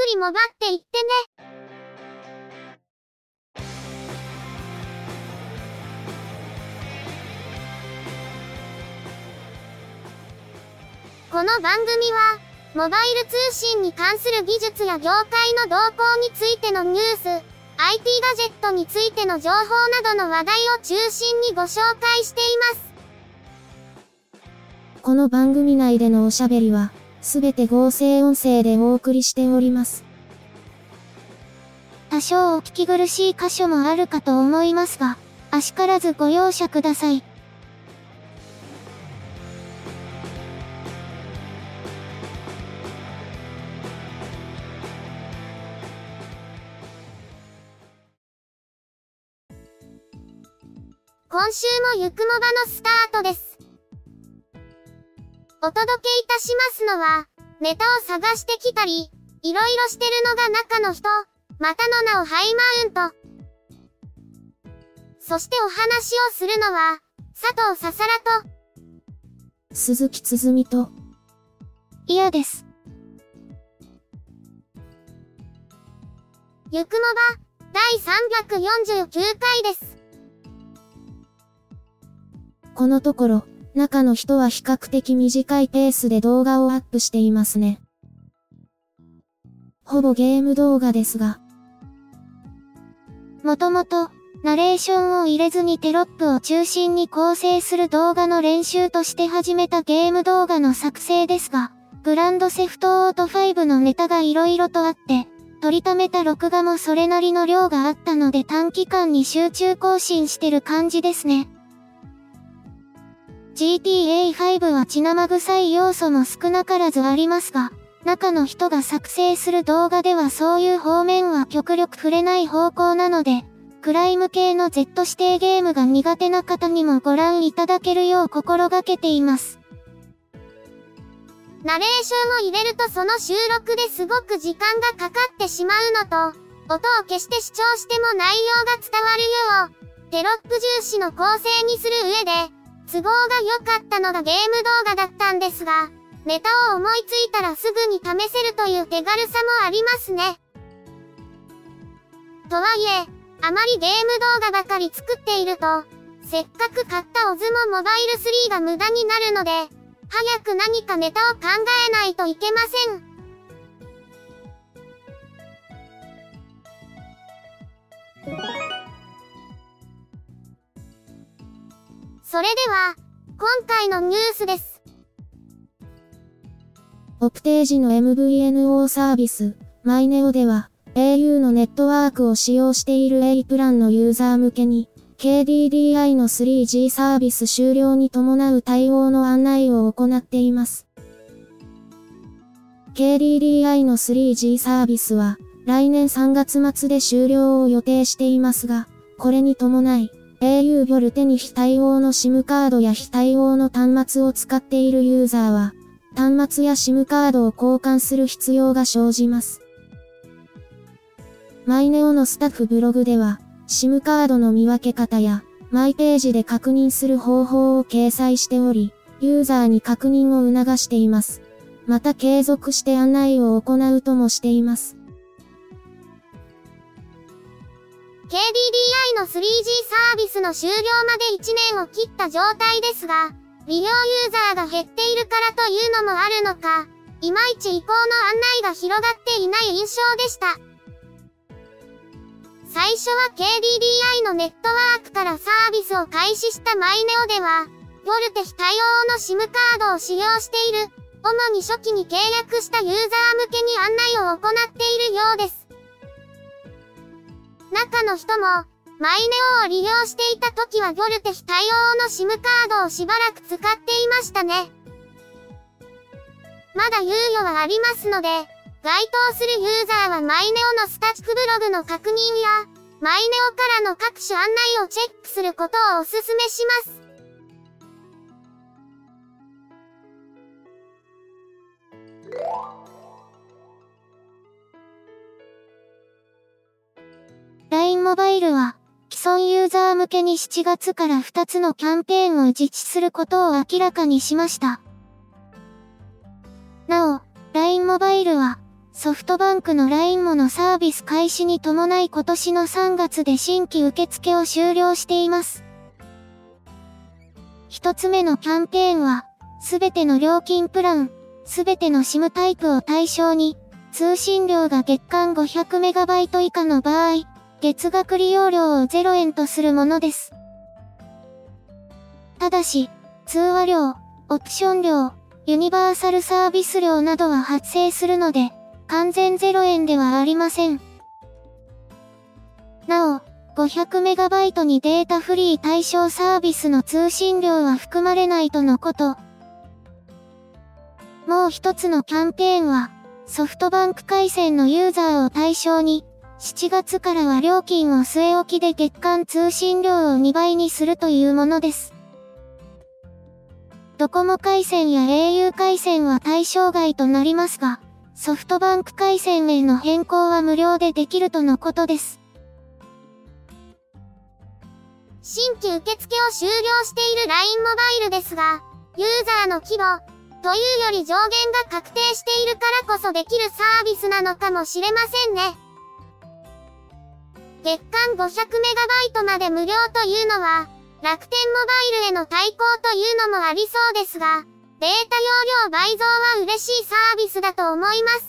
りもばっていってね。この番組は、モバイル通信に関する技術や業界の動向についてのニュース、IT ガジェットについての情報などの話題を中心にご紹介しています。 この番組内でのおしゃべりは、すべて合成音声でお送りしております。 多少お聞き苦しい箇所もあるかと思いますが、あしからずご容赦ください。今週もゆくもばのスタートです。お届けいたしますのは、ネタを探してきたり、いろいろしてるのが中の人、またの名をハイマウント。そしてお話をするのは、佐藤ささらと、 鈴木つづみと、 いやです。ゆくもば、第349回です。 このところ、中の人は比較的短いペースで動画をアップしていますね。ほぼゲーム動画ですが。 もともと、ナレーションを入れずにテロップを中心に構成する動画の練習として始めたゲーム動画の作成ですが、グランドセフトオート5のネタが色々とあって、撮りためた録画もそれなりの量があったので短期間に集中更新してる感じですね。GTA5 は血生臭い要素も少なからずありますが、中の人が作成する動画ではそういう方面は極力触れない方向なので、クライム系の Z 指定ゲームが苦手な方にもご覧いただけるよう心がけています。ナレーションを入れるとその収録ですごく時間がかかってしまうのと、音を消して視聴しても内容が伝わるよう、テロップ重視の構成にする上で、都合が良かったのがゲーム動画だったんですが、ネタを思いついたらすぐに試せるという手軽さもありますね。とはいえ、あまりゲーム動画ばかり作っていると、せっかく買ったオズモモバイル3が無駄になるので、早く何かネタを考えないといけません。それでは、今回のニュースです。 オプテージの MVNO サービス、マイネオでは、au のネットワークを使用している A プランのユーザー向けに、KDDI の 3G サービス終了に伴う対応の案内を行っています。KDDI の 3G サービスは、来年3月末で終了を予定していますが、これに伴い、au ボルテに非対応の SIM カードや非対応の端末を使っているユーザーは、端末や SIM カードを交換する必要が生じます。マイネオのスタッフブログでは、SIM カードの見分け方や、マイページで確認する方法を掲載しており、ユーザーに確認を促しています。また継続して案内を行うともしています。 KDDI の 3G サービスの終了まで1年を切った状態ですが、利用ユーザーが減っているからというのもあるのか、いまいち移行の案内が広がっていない印象でした。最初は KDDI のネットワークからサービスを開始したマイネオでは、ボルテ非対応の SIM カードを使用している、主に初期に契約したユーザー向けに案内を行っているようです。中の人も、マイネオを利用していた時はボルテ非対応の SIM カードをしばらく使っていましたね。まだ猶予はありますので、該当するユーザーはマイネオのスタッフブログの確認や、マイネオからの各種案内をチェックすることをお勧めします。LINE モバイルは、既存ユーザー向けに7月から2つのキャンペーンを実施することを明らかにしました。なお、LINE モバイルは、 ソフトバンクの LINE ものサービス開始に伴い今年の3月で新規受付を終了しています。一つ目のキャンペーンは、すべての料金プラン、すべての SIM タイプを対象に、通信量が月間 500MB 以下の場合、月額利用料を0円とするものです。ただし、通話料、オプション料、ユニバーサルサービス料などは発生するので、完全0円ではありません。なお、500MB にデータフリー対象サービスの通信料は含まれないとのこと。もう一つのキャンペーンは、ソフトバンク回線のユーザーを対象に、7月からは料金を据え置きで月間通信量を2倍にするというものです。ドコモ回線や au 回線は対象外となりますが、ソフトバンク回線への変更は無料でできるとのことです。新規受付を終了している LINE モバイルですが、ユーザーの規模というより上限が確定しているからこそできるサービスなのかもしれませんね。月間 500MB まで無料というのは、楽天モバイルへの対抗というのもありそうですが、データ容量倍増は嬉しいサービスだと思います。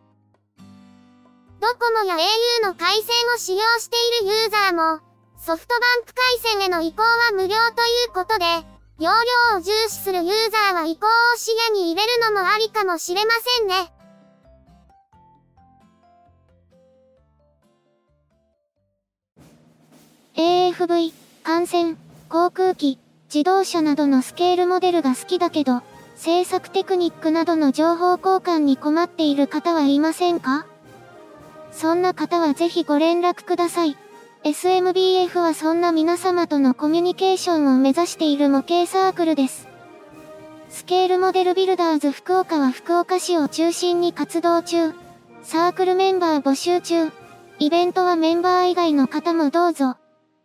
ドコモや au の回線を使用しているユーザーも、ソフトバンク回線への移行は無料ということで、容量を重視するユーザーは移行を視野に入れるのもありかもしれませんね。AFV、艦船、航空機、自動車などのスケールモデルが好きだけど、制作テクニックなどの情報交換に困っている方はいませんか？そんな方はぜひご連絡ください。SMBF はそんな皆様とのコミュニケーションを目指している模型サークルです。スケールモデルビルダーズ福岡は福岡市を中心に活動中。サークルメンバー募集中。イベントはメンバー以外の方もどうぞ。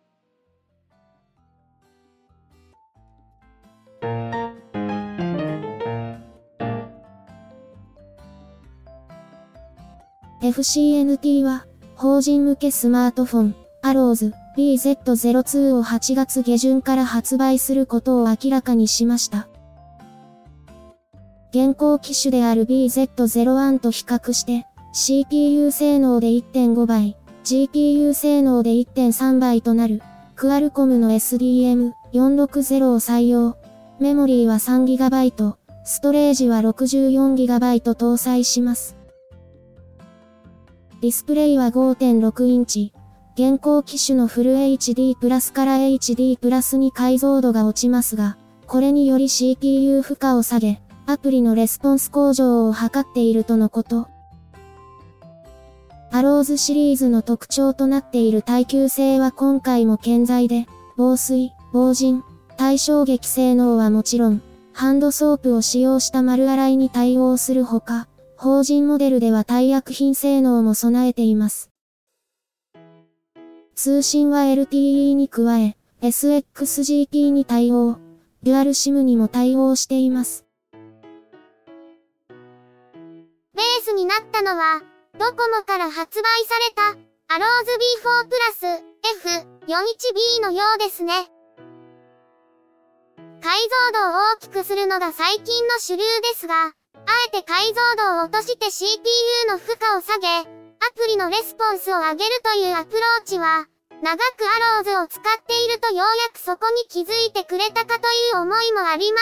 FCNT は、法人向けスマートフォン、アローズ BZ02 を8月下旬から発売することを明らかにしました。現行機種である BZ01 と比較して、CPU 性能で 1.5 倍、GPU 性能で 1.3 倍となる、クアルコムの SDM460 を採用。メモリーは 3GB、ストレージは 64GB 搭載します。ディスプレイは 5.6 インチ。現行機種のフル HD プラスから HD プラスに解像度が落ちますが、これにより CPU 負荷を下げ、アプリのレスポンス向上を図っているとのこと。アローズシリーズの特徴となっている耐久性は今回も健在で、防水、防塵、耐衝撃性能はもちろん、ハンドソープを使用した丸洗いに対応するほか、法人モデルでは耐薬品性能も備えています。通信は LTE に加え、SXGP に対応、デュアル SIM にも対応しています。 ベースになったのは、ドコモから発売された、アローズ B4 プラス F41B のようですね。解像度を大きくするのが最近の主流ですが、あえて解像度を落として CPU の負荷を下げ、アプリのレスポンスを上げるというアプローチは、長くアローズを使っているとようやくそこに気づいてくれたかという思いもあります。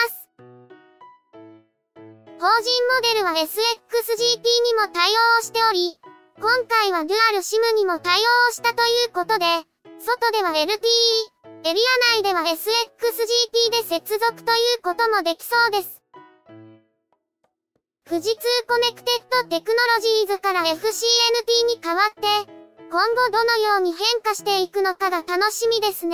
法人モデルは SXGP にも対応しており、今回はデュアル SIM にも対応したということで、外では LTE、エリア内では SXGP で接続ということもできそうです。富士通コネクテッドテクノロジーズから FCNT に代わって、今後どのように変化していくのかが楽しみですね。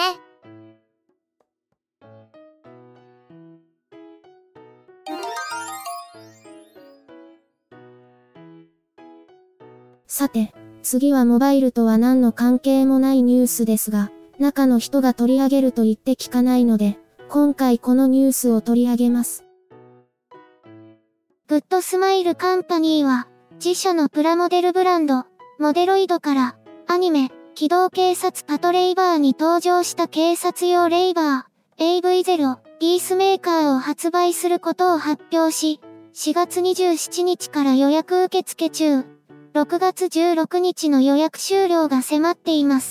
さて、次はモバイルとは何の関係もないニュースですが、中の人が取り上げると言って聞かないので、今回このニュースを取り上げます。 グッドスマイルカンパニーは、 自社のプラモデルブランド、モデロイドから、アニメ、機動警察パトレイバーに登場した警察用レイバー、AV0、ピースメーカーを発売することを発表し、4月27日から予約受付中、6月16日の予約終了が迫っています。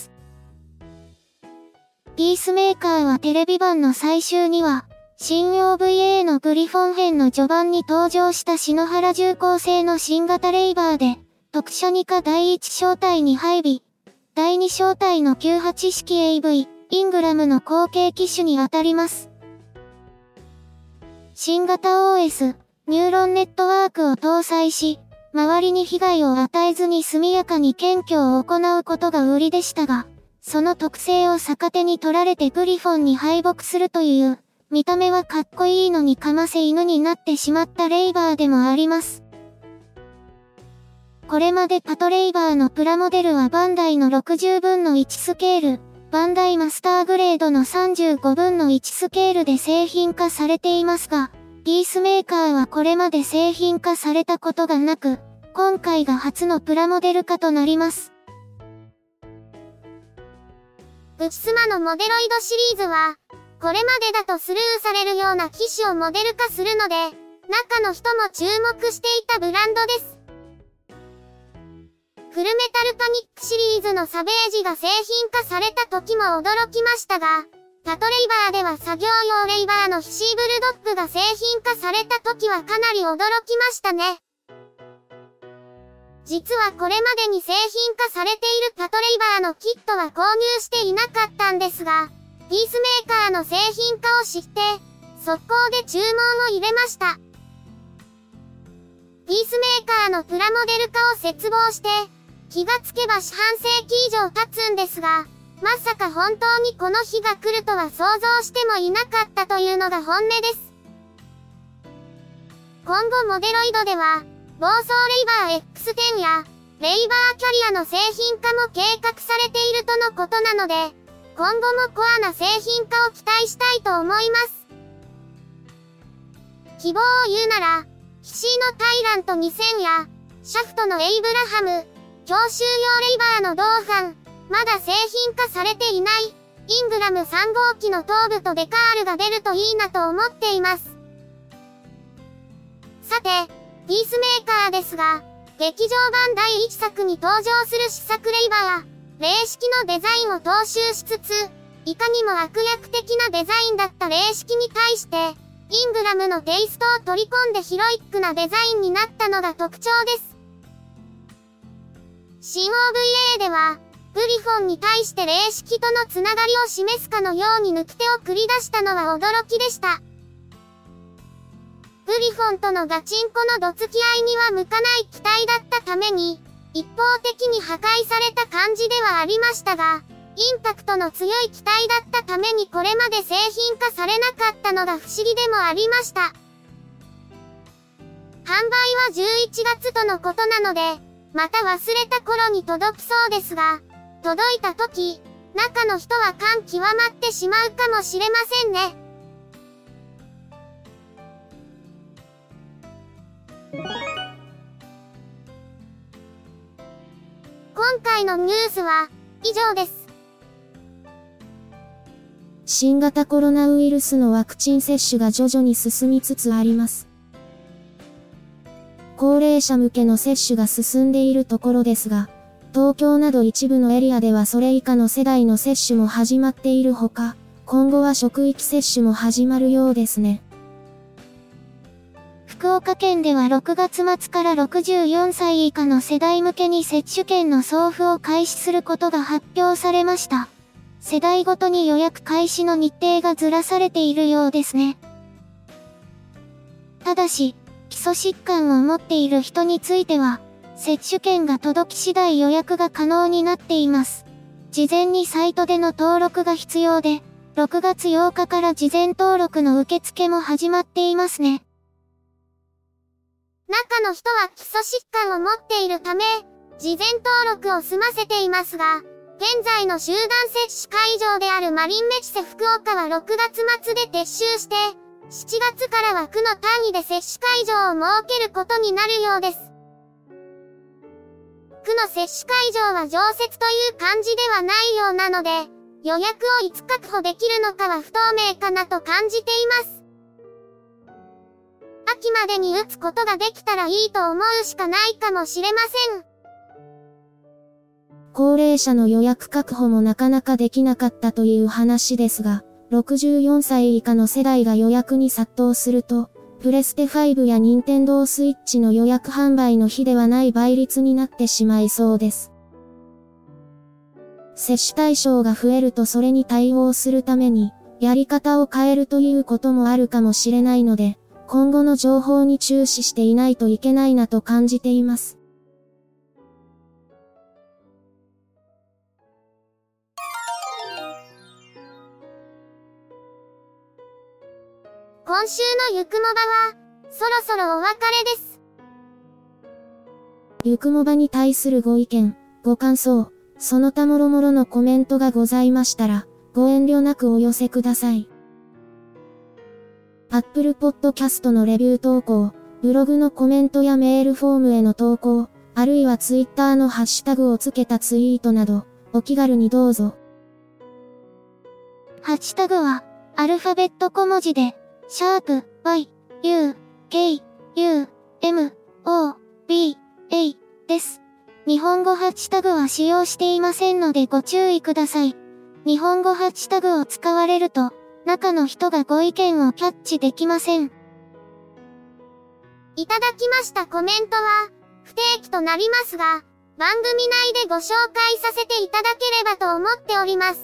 ピースメーカーはテレビ版の最終には、新 OVA のグリフォン編の序盤に登場した篠原重工製の新型レイバーで、特殊2課第1小隊に配備、第2小隊の98式 AV、イングラムの後継機種にあたります。新型 OS、ニューロンネットワークを搭載し、周りに被害を与えずに速やかに検挙を行うことが売りでしたが、その特性を逆手に取られてグリフォンに敗北するという、見た目はかっこいいのにかませ犬になってしまったレイバーでもあります。これまでパトレイバーのプラモデルはバンダイの60分の1スケール、バンダイマスターグレードの35分の1スケールで製品化されていますが、ピースメーカーはこれまで製品化されたことがなく、今回が初のプラモデル化となります。プチスマのモデロイドシリーズは、これまでだとスルーされるような機種をモデル化するので、中の人も注目していたブランドです。フルメタルパニックシリーズのサベージが製品化された時も驚きましたが、パトレイバーでは作業用レイバーのヒシーブルドッグが製品化された時はかなり驚きましたね。実はこれまでに製品化されているパトレイバーのキットは購入していなかったんですが、ピースメーカーの製品化を知って、速攻で注文を入れました。ピースメーカーのプラモデル化を切望して、気がつけば四半世紀以上経つんですが、まさか本当にこの日が来るとは想像してもいなかったというのが本音です。今後モデロイドでは、暴走レイバー X10 や、レイバーキャリアの製品化も計画されているとのことなので、今後もコアな製品化を期待したいと思います。希望を言うなら、ヒシーのタイラント2000や、シャフトのエイブラハム、強襲用レイバーのドーファン、まだ製品化されていない、イングラム3号機の頭部とデカールが出るといいなと思っています。さて、ピースメーカーですが、劇場版第1作に登場する試作レイバー、霊式のデザインを踏襲しつつ、いかにも悪役的なデザインだった霊式に対して、イングラムのテイストを取り込んでヒロイックなデザインになったのが特徴です。新 OVA では、グリフォンに対して霊式とのつながりを示すかのように抜き手を繰り出したのは驚きでした。グリフォンとのガチンコのどつき合いには向かない機体だったために、一方的に破壊された感じではありましたが、インパクトの強い機体だったためにこれまで製品化されなかったのが不思議でもありました。販売は11月とのことなので、また忘れた頃に届きそうですが、届いた時、中の人は感極まってしまうかもしれませんね。今回のニュースは以上です。 新型コロナウイルスのワクチン接種が徐々に進みつつあります。高齢者向けの接種が進んでいるところですが、東京など一部のエリアではそれ以下の世代の接種も始まっているほか、今後は職域接種も始まるようですね。 福岡県では6月末から64歳以下の世代向けに接種券の送付を開始することが発表されました。世代ごとに予約開始の日程がずらされているようですね。ただし、基礎疾患を持っている人については、接種券が届き次第予約が可能になっています。事前にサイトでの登録が必要で、6月8日から事前登録の受付も始まっていますね。中の人は基礎疾患を持っているため、事前登録を済ませていますが、現在の集団接種会場であるマリンメチセ福岡は6月末で撤収して、7月からは区の単位で接種会場を設けることになるようです。 の接種会場は常設という感じではないようなので、予約をいつ確保できるのかは不透明かなと感じています。秋までに打つことができたらいいと思うしかないかもしれません。 高齢者の予約確保もなかなかできなかったという話ですが、64歳以下の世代が予約に殺到すると、プレステ5や任天堂スイッチの予約販売の比ではない倍率になってしまいそうです。接種対象が増えるとそれに対応するために、やり方を変えるということもあるかもしれないので、今後の情報に注視していないといけないなと感じています。 今週のゆくもばは、そろそろお別れです。 ゆくもばに対するご意見、ご感想、その他もろもろのコメントがございましたら、ご遠慮なくお寄せください。Apple Podcast のレビュー投稿、ブログのコメントやメールフォームへの投稿、あるいは Twitter のハッシュタグをつけたツイートなど、お気軽にどうぞ。 ハッシュタグは、アルファベット小文字で、#y, u, k, u, m, o, b, a です。日本語ハッシュタグは使用していませんのでご注意ください。日本語ハッシュタグを使われると、中の人がご意見をキャッチできません。いただきましたコメントは、不定期となりますが、番組内でご紹介させていただければと思っております。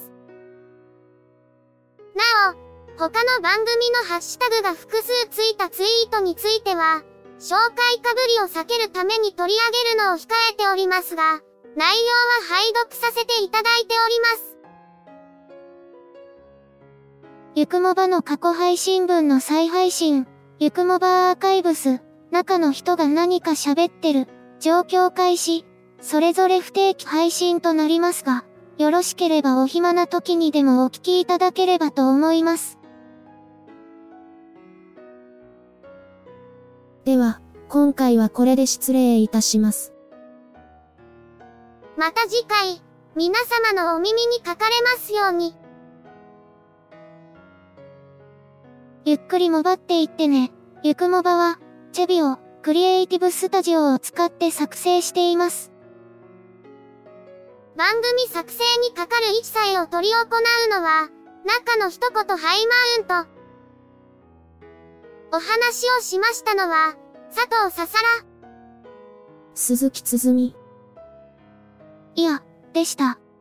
なお、他の番組のハッシュタグが複数ついたツイートについては、紹介かぶりを避けるために取り上げるのを控えておりますが、内容は拝読させていただいております。ゆくもばの過去配信分の再配信、ゆくもばアーカイブス、中の人が何か喋ってる、状況開始、それぞれ不定期配信となりますが、よろしければお暇な時にでもお聞きいただければと思います。 では、今回はこれで失礼いたします。 また次回、皆様のお耳にかかれますように。ゆっくりもばっていってね。ゆくもばは、チェビオ、クリエイティブスタジオを使って作成しています。番組作成にかかる一切を執り行うのは、中の一言ハイマウント。お話をしましたのは、佐藤ささら、 鈴木つづみ、 いや、でした。